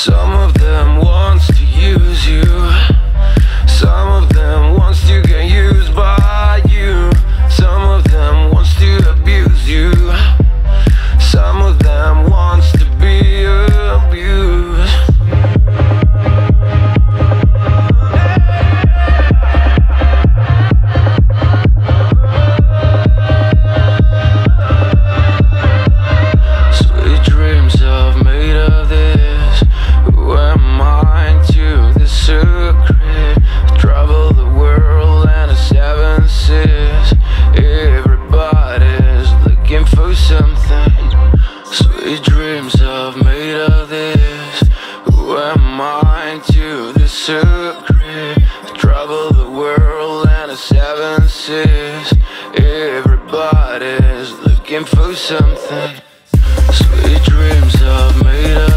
Some of them wants to use you. Some of them wants to get used by you. Some of them wants to abuse you. Some of them wants to be abused. Sweet dreams I've made of this. Who am I to this secret? Travel the world and the seven seas. Everybody's looking for something. Sweet dreams I've made of this. Who am I to this secret? Travel the world and the seven seas. Everybody's looking for something. Sweet dreams I've made of